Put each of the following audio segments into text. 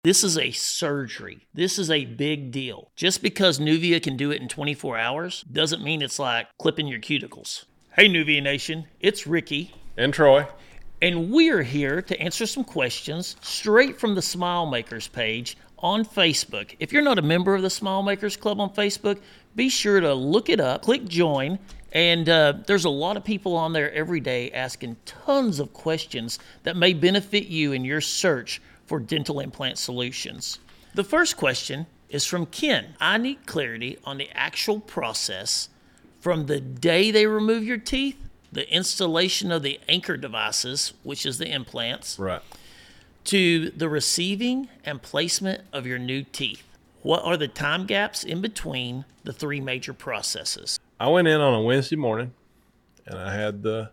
This is a surgery. This is a big deal. Just because Nuvia can do it in 24 hours doesn't mean it's like clipping your cuticles. Hey, Nuvia Nation, it's Ricky. And Troy. And we're here to answer some questions straight from the Smile Makers page on Facebook. If you're not a member of the Smile Makers Club on Facebook, be sure to look it up, click join, and there's a lot of people on there every day asking tons of questions that may benefit you in your search for dental implant solutions. The first question is from Ken. I need clarity on the actual process from the day they remove your teeth, the installation of the anchor devices, which is the implants, Right. to the receiving and placement of your new teeth. What are the time gaps in between the three major processes? I went in on a Wednesday morning and I had the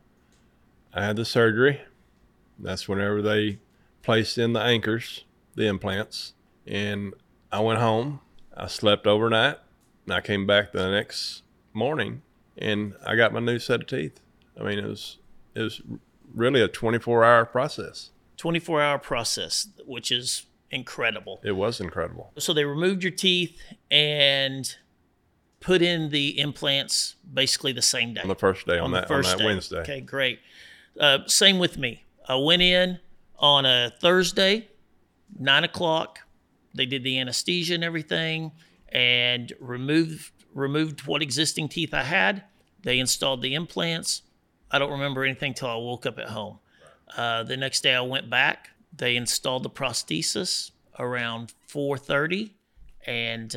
surgery. That's whenever they placed in the anchors, the implants. And I went home. I slept overnight and I came back the next morning and I got my new set of teeth. I mean, it was really a 24-hour process. 24-hour process, which is incredible. It was incredible. So they removed your teeth and put in the implants basically the same day. On the first day, on that Wednesday. Okay, great. Same with me. I went in on a Thursday, 9 o'clock. They did the anesthesia and everything and removed what existing teeth I had. They installed the implants. I don't remember anything till I woke up at home. The next day I went back. They installed the prosthesis around 4:30, and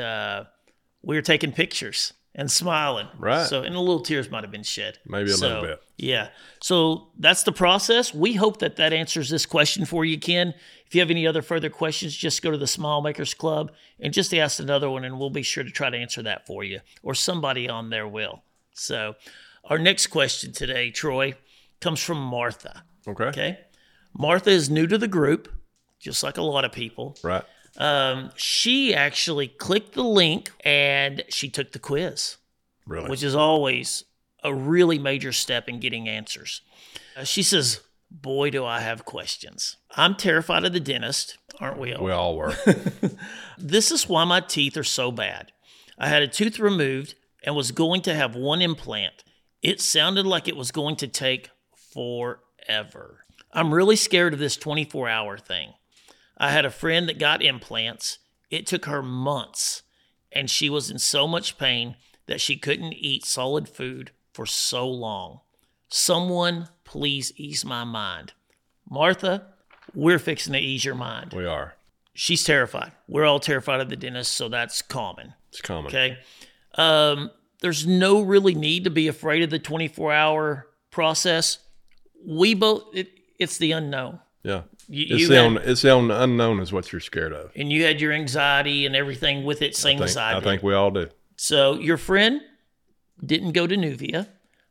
we were taking pictures and smiling. Right. So, and a little tears might have been shed. Maybe a little bit. Yeah. So that's the process. We hope that answers this question for you, Ken. If you have any other further questions, just go to the Smile Makers Club and just ask another one, and we'll be sure to try to answer that for you, or somebody on there will. So our next question today, Troy, comes from Martha. Okay. Martha is new to the group, just like a lot of people. Right. She actually clicked the link and she took the quiz. Really? Which is always a really major step in getting answers. She says, boy, do I have questions. I'm terrified of the dentist, aren't we all? We all were. This is why my teeth are so bad. I had a tooth removed and was going to have one implant. It sounded like it was going to take forever. I'm really scared of this 24-hour thing. I had a friend that got implants. It took her months, and she was in so much pain that she couldn't eat solid food for so long. Someone please ease my mind. Martha, we're fixing to ease your mind. We are. She's terrified. We're all terrified of the dentist, so that's common. It's common. Okay. There's no really need to be afraid of the 24-hour process. It's the unknown. Yeah. It's the unknown is what you're scared of. And you had your anxiety and everything with it, same as I did. I think we all do. So your friend didn't go to Nuvia.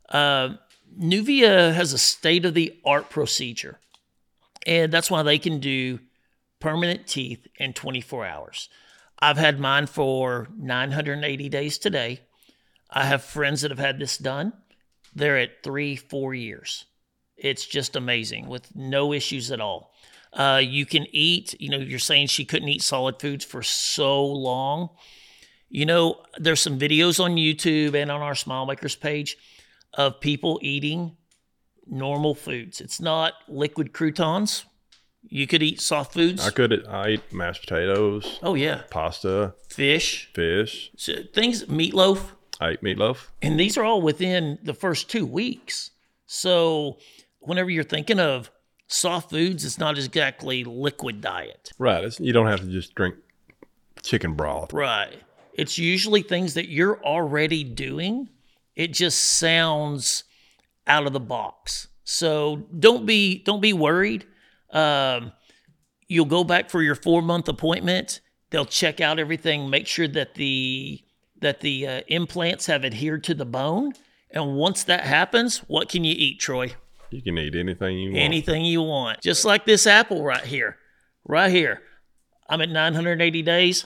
Nuvia has a state-of-the-art procedure, and that's why they can do permanent teeth in 24 hours. I've had mine for 980 days today. I have friends that have had this done. They're at 3-4 years. It's just amazing with no issues at all. You can eat, you're saying she couldn't eat solid foods for so long. There's some videos on YouTube and on our Smile Makers page of people eating normal foods. It's not liquid croutons. You could eat soft foods. I eat mashed potatoes. Oh, yeah. Pasta. Fish. So Meatloaf. I eat meatloaf. And these are all within the first 2 weeks. So whenever you're thinking of soft foods, it's not exactly liquid diet. Right. You don't have to just drink chicken broth. Right. It's usually things that you're already doing. It just sounds out of the box. So don't be worried. You'll go back for your 4-month appointment. They'll check out everything, make sure that the implants have adhered to the bone. And once that happens, what can you eat, Troy? You can eat anything you want. Anything you want. Just like this apple right here. Right here. I'm at 980 days.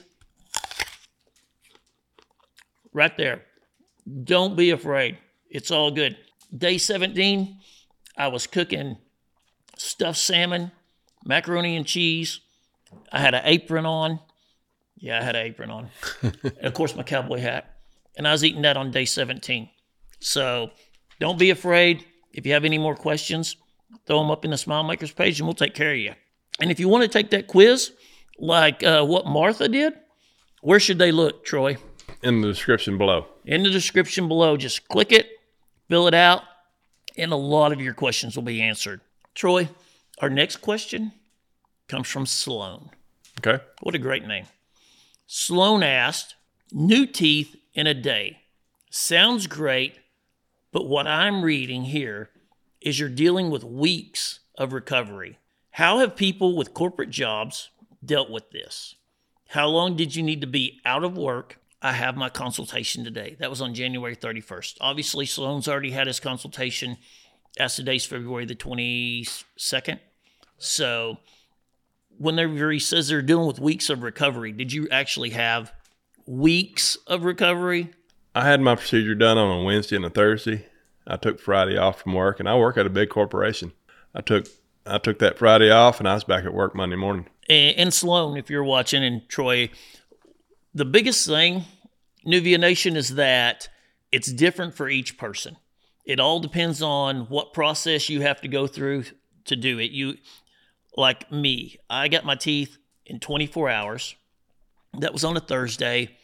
Right there. Don't be afraid. It's all good. Day 17, I was cooking stuffed salmon, macaroni and cheese, I had an apron on. Yeah, I had an apron on. And of course, my cowboy hat. And I was eating that on day 17. So don't be afraid. If you have any more questions, throw them up in the Smile Makers page and we'll take care of you. And if you want to take that quiz, like what Martha did, where should they look, Troy? In the description below. In the description below. Just click it, fill it out, and a lot of your questions will be answered. Troy, our next question comes from Sloan. Okay. What a great name. Sloan asked, new teeth in a day. Sounds great, but what I'm reading here is you're dealing with weeks of recovery. How have people with corporate jobs dealt with this? How long did you need to be out of work? I have my consultation today. That was on January 31st. Obviously, Sloan's already had his consultation. As today's February the 22nd. So whenever he says they're dealing with weeks of recovery, did you actually have weeks of recovery? I had my procedure done on a Wednesday and a Thursday. I took Friday off from work, and I work at a big corporation. I took that Friday off, and I was back at work Monday morning. And Sloan, if you're watching, and Troy, the biggest thing, Nuvia Nation, is that it's different for each person. It all depends on what process you have to go through to do it. You, like me, I got my teeth in 24 hours. That was on a Thursday.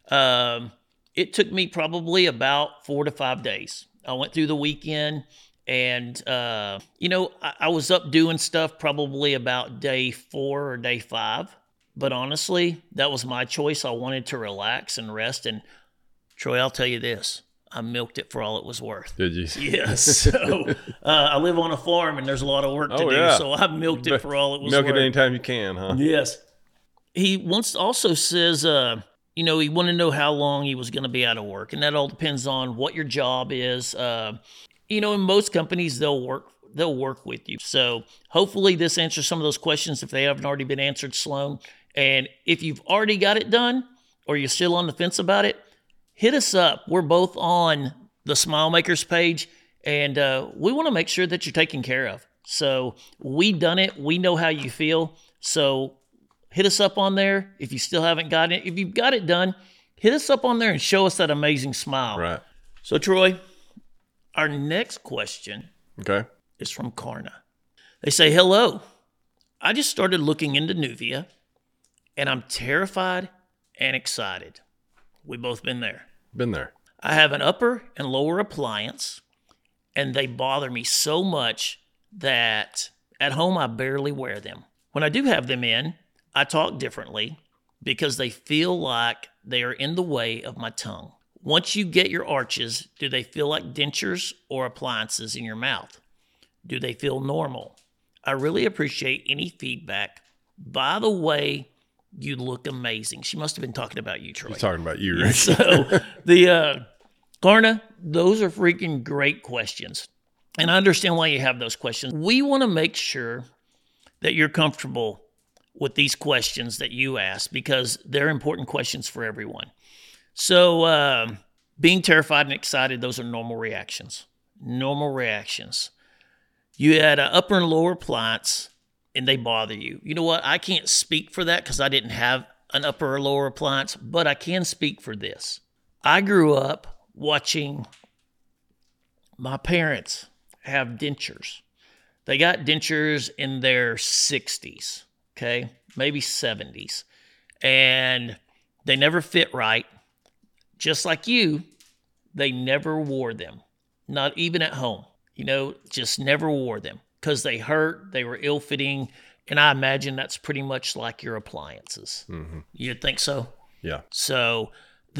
It took me probably about 4 to 5 days. I went through the weekend and, I was up doing stuff probably about day 4 or day 5. But honestly, that was my choice. I wanted to relax and rest. And Troy, I'll tell you this. I milked it for all it was worth. Did you? Yes. So I live on a farm and there's a lot of work to do. Yeah. So I milked it for all it was worth. worth. Milk it anytime you can, huh? Yes. He also says, he wanted to know how long he was going to be out of work. And that all depends on what your job is. In most companies, they'll work with you. So hopefully this answers some of those questions if they haven't already been answered, Sloan. And if you've already got it done or you're still on the fence about it, hit us up. We're both on the Smile Makers page, and we want to make sure that you're taken care of. So we done it. We know how you feel. So hit us up on there if you still haven't gotten it. If you've got it done, hit us up on there and show us that amazing smile. Right. So, Troy, our next question is from Karna. They say, hello. I just started looking into Nuvia, and I'm terrified and excited. We've both been there. Been there. I have an upper and lower appliance, and they bother me so much that at home I barely wear them. When I do have them in, I talk differently because they feel like they are in the way of my tongue. Once you get your arches, do they feel like dentures or appliances in your mouth? Do they feel normal? I really appreciate any feedback. By the way, you look amazing. She must have been talking about you, Troy. She's talking about you, Rick. So, Karna, those are freaking great questions. And I understand why you have those questions. We want to make sure that you're comfortable with these questions that you ask because they're important questions for everyone. So, being terrified and excited, those are normal reactions. Normal reactions. You had an upper and lower appliance, and they bother you. You know what? I can't speak for that because I didn't have an upper or lower appliance, but I can speak for this. I grew up watching my parents have dentures. They got dentures in their 60s, okay? Maybe 70s. And they never fit right. Just like you, they never wore them. Not even at home. Just never wore them. Because they hurt, they were ill-fitting, and I imagine that's pretty much like your appliances. Mm-hmm. You'd think so? Yeah. So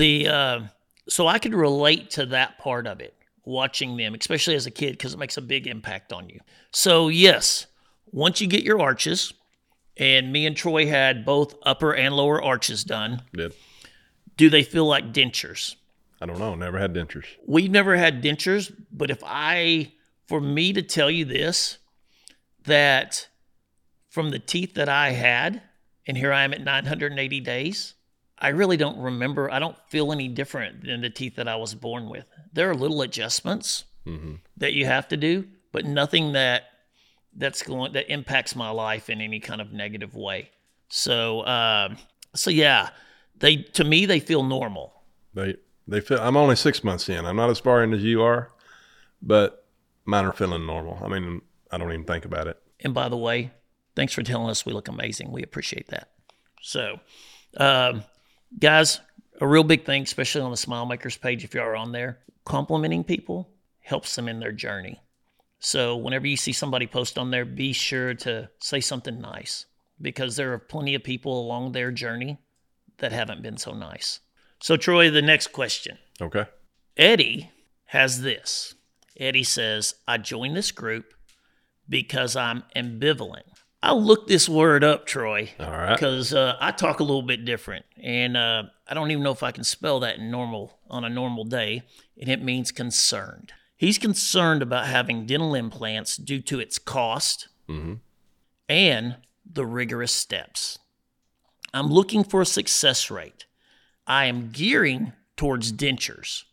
so I could relate to that part of it, watching them, especially as a kid, because it makes a big impact on you. So yes, once you get your arches, and me and Troy had both upper and lower arches done. Did. Do they feel like dentures? I don't know. Never had dentures. We've never had dentures, but for me to tell you this, that from the teeth that I had, and here I am at 980 days, I really don't remember. I don't feel any different than the teeth that I was born with. There are little adjustments that you have to do, but nothing that impacts my life in any kind of negative way. So yeah, to me they feel normal. They feel. I'm only 6 months in. I'm not as far in as you are, but mine are feeling normal. I mean, I don't even think about it. And by the way, thanks for telling us we look amazing. We appreciate that. So, guys, a real big thing, especially on the Smile Makers page, if you are on there, complimenting people helps them in their journey. So whenever you see somebody post on there, be sure to say something nice, because there are plenty of people along their journey that haven't been so nice. So Troy, the next question. Okay. Eddie has this. Eddie says, I joined this group because I'm ambivalent. I looked this word up, Troy. All right. Because I talk a little bit different, and I don't even know if I can spell that on a normal day, and it means concerned. He's concerned about having dental implants due to its cost and the rigorous steps. I'm looking for a success rate. I am gearing towards dentures.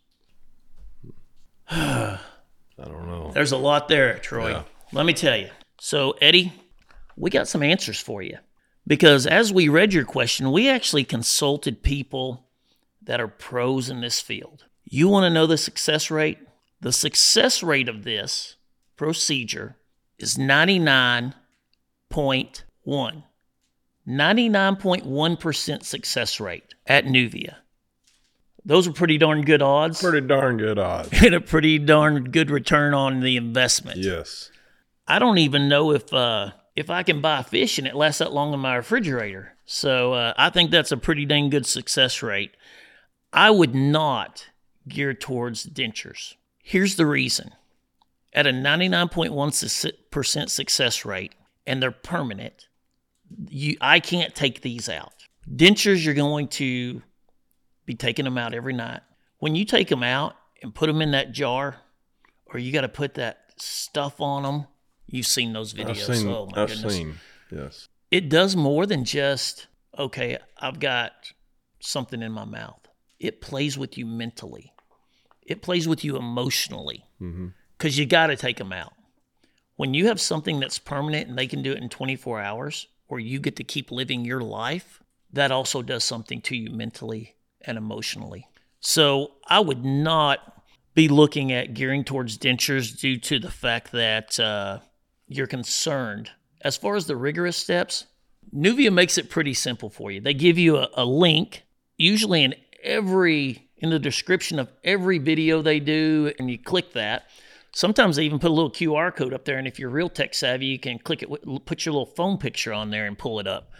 I don't know. There's a lot there, Troy. Yeah. Let me tell you. So, Eddie, we got some answers for you. Because as we read your question, we actually consulted people that are pros in this field. You want to know the success rate? The success rate of this procedure is 99.1. 99.1% success rate at Nuvia. Those are pretty darn good odds. Pretty darn good odds. And a pretty darn good return on the investment. Yes. I don't even know if I can buy fish and it lasts that long in my refrigerator. So I think that's a pretty dang good success rate. I would not gear towards dentures. Here's the reason. At a 99.1% success rate, and they're permanent, I can't take these out. Dentures, you're going to be taking them out every night. When you take them out and put them in that jar, or you got to put that stuff on them, you've seen those videos. I've seen, yes. It does more than just, okay, I've got something in my mouth. It plays with you mentally. It plays with you emotionally, because you got to take them out. When you have something that's permanent and they can do it in 24 hours, or you get to keep living your life, that also does something to you mentally and emotionally. So I would not be looking at gearing towards dentures due to the fact that you're concerned. As far as the rigorous steps, Nuvia makes it pretty simple for you. They give you a link, usually in the description of every video they do, and you click that. Sometimes they even put a little QR code up there, and if you're real tech savvy, you can click it, put your little phone picture on there and pull it up.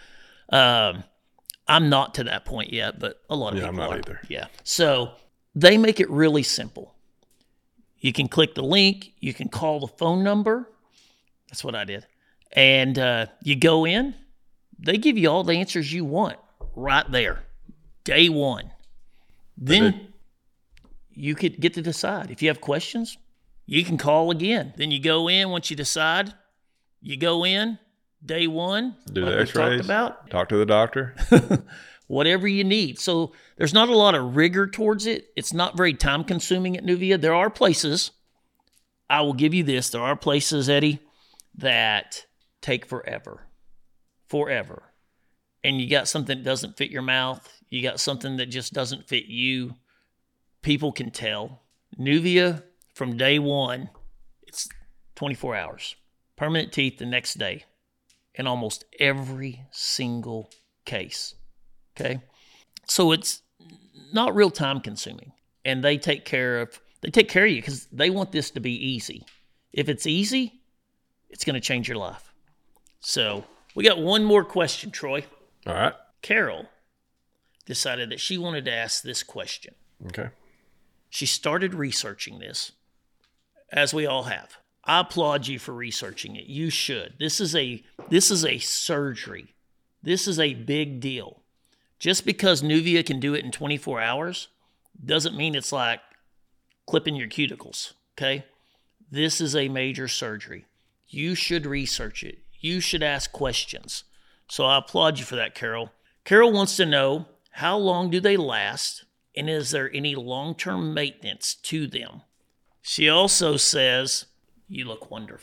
I'm not to that point yet, but a lot of people I'm not are. either. Yeah. So they make it really simple. You can click the link. You can call the phone number. That's what I did. And you go in. They give you all the answers you want right there, day one. Then you could get to decide. If you have questions, you can call again. Then you go in. Once you decide, you go in, day one. Do like the we x-rays. talked about. Talk to the doctor. Whatever you need. So there's not a lot of rigor towards it. It's not very time consuming at Nuvia. There are places, I will give you this, there are places, Eddie, that take forever. Forever. And you got something that doesn't fit your mouth. You got something that just doesn't fit you. People can tell. Nuvia, from day one, it's 24 hours. Permanent teeth the next day. In almost every single case. Okay? So it's not real time consuming. And they take care of you because they want this to be easy. If it's easy, it's going to change your life. So we got one more question, Troy. All right. Carol decided that she wanted to ask this question. Okay. She started researching this, as we all have. I applaud you for researching it. You should. This is a surgery. This is a big deal. Just because Nuvia can do it in 24 hours doesn't mean it's like clipping your cuticles, okay? This is a major surgery. You should research it. You should ask questions. So I applaud you for that, Carol. Carol wants to know, how long do they last, and is there any long-term maintenance to them? She also says, you look wonderful.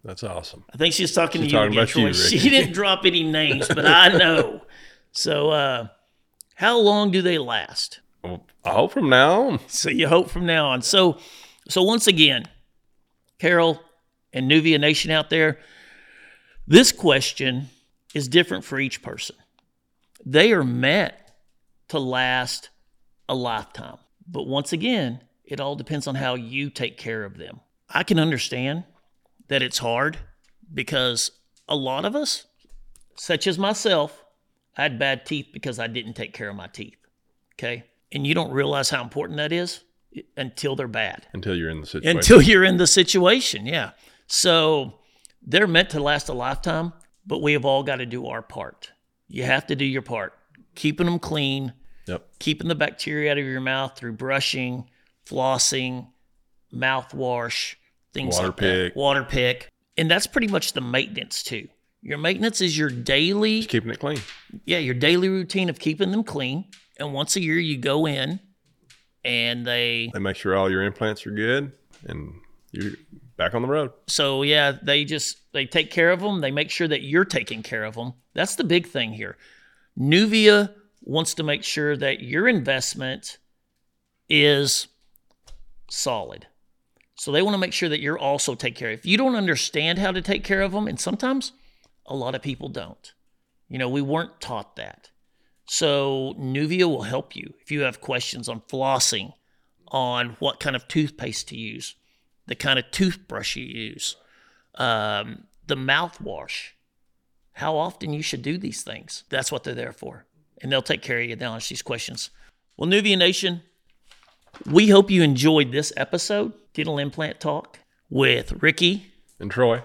That's awesome. I think she's talking She's to you talking again, about you, Troy. Ricky. She didn't drop any names, but I know. So how long do they last? Well, I hope from now on. So you hope from now on. So once again, Carol and Nuvia Nation out there, this question is different for each person. They are meant to last a lifetime. But once again, it all depends on how you take care of them. I can understand that it's hard because a lot of us, such as myself, I had bad teeth because I didn't take care of my teeth. Okay? And you don't realize how important that is until they're bad. Until you're in the situation. Until you're in the situation, yeah. So they're meant to last a lifetime, but we have all got to do our part. You have to do your part. Keeping them clean, keeping the bacteria out of your mouth through brushing, flossing, mouthwash, things like that. Water pick. And that's pretty much the maintenance too. Your maintenance is your daily... Just keeping it clean. Yeah, your daily routine of keeping them clean. And once a year you go in and they make sure all your implants are good and you're back on the road. So yeah, they take care of them. They make sure that you're taking care of them. That's the big thing here. Nuvia wants to make sure that your investment is solid. So they want to make sure that you're also take care of. If you don't understand how to take care of them, and sometimes a lot of people don't. We weren't taught that. So Nuvia will help you if you have questions on flossing, on what kind of toothpaste to use, the kind of toothbrush you use, the mouthwash, how often you should do these things. That's what they're there for. And they'll take care of you. They'll answer these questions. Well, Nuvia Nation, we hope you enjoyed this episode, Dental Implant Talk, with Ricky and Troy.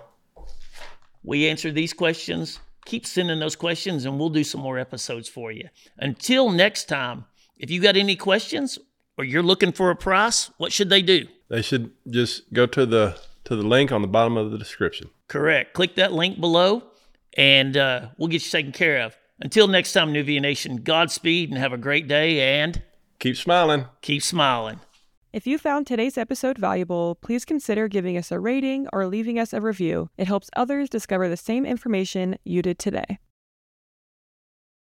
We answered these questions. Keep sending those questions, and we'll do some more episodes for you. Until next time, if you got any questions or you're looking for a price, what should they do? They should just go to the link on the bottom of the description. Correct. Click that link below, and we'll get you taken care of. Until next time, Nuvia Nation, Godspeed and have a great day, and keep smiling. Keep smiling. If you found today's episode valuable, please consider giving us a rating or leaving us a review. It helps others discover the same information you did today.